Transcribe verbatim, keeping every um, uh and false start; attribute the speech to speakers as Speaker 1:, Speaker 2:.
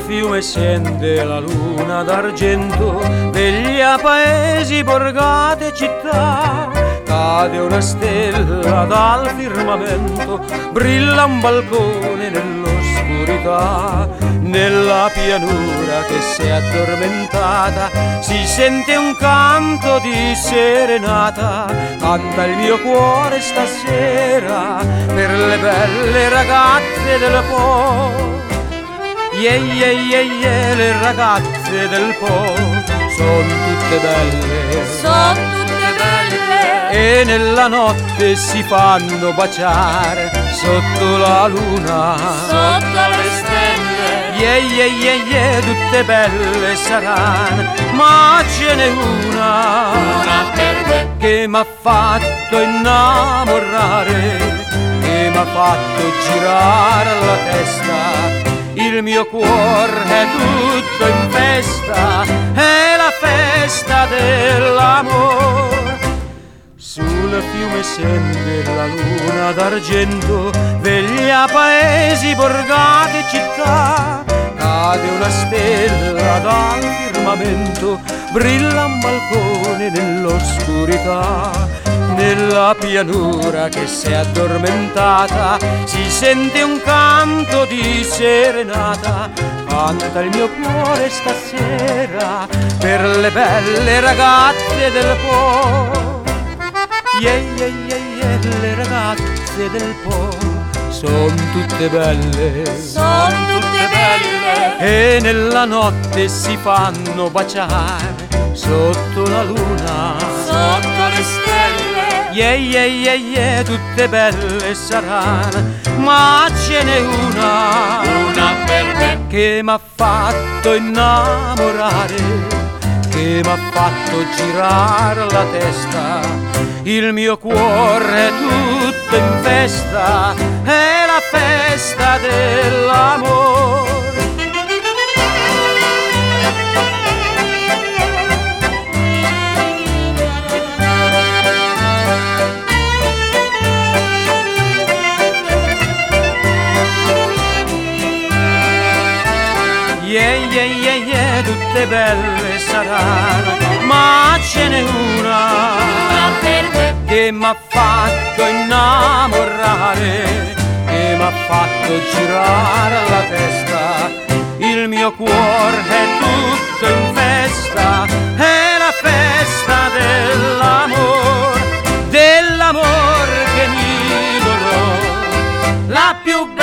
Speaker 1: fiume scende la luna d'argento, veglia paesi, borgate e città. Cade una stella dal firmamento, brilla un balcone nell'oscurità. Nella pianura che si è addormentata si sente un canto di serenata. Canta il mio cuore stasera per le belle ragazze del Po. Yeah, yeah, yeah, yeah, le ragazze del Po son tutte belle,
Speaker 2: son tutte belle,
Speaker 1: e nella notte si fanno baciare sotto la luna,
Speaker 2: sotto le stelle.
Speaker 1: Yeah, yeah, yeah, yeah, tutte belle saranno, ma ce n'è una,
Speaker 2: una per me,
Speaker 1: che m'ha fatto innamorare, che m'ha fatto girare la testa. Il mio cuore è tutto in festa, è la festa dell'amore. Sul fiume scende la luna d'argento, veglia paesi, borgate e città. Cade una stella dal firmamento, brilla un balcone nell'oscurità. Nella pianura che si è addormentata si sente un canto di serenata. Canta il mio cuore stasera per le belle ragazze del Po. Yeah, yeah, yeah, yeah, le ragazze del Po son tutte belle,
Speaker 2: son tutte belle,
Speaker 1: e nella notte si fanno baciare sotto la luna,
Speaker 2: sotto le stelle.
Speaker 1: Yeah, yeah, yeah, yeah, tutte belle saranno, ma ce n'è una,
Speaker 2: una per me,
Speaker 1: che m'ha fatto innamorare, che m'ha fatto girare la testa. Il mio cuore è tutto in festa, è la festa dell'amore. Yeah, yeah, yeah, yeah, tutte belle saranno, ma ce n'è una,
Speaker 2: una per me,
Speaker 1: che m'ha fatto innamorare, che m'ha fatto girare la testa. Il mio cuore è tutto in festa, è la festa dell'amore, dell'amore che mi donò la più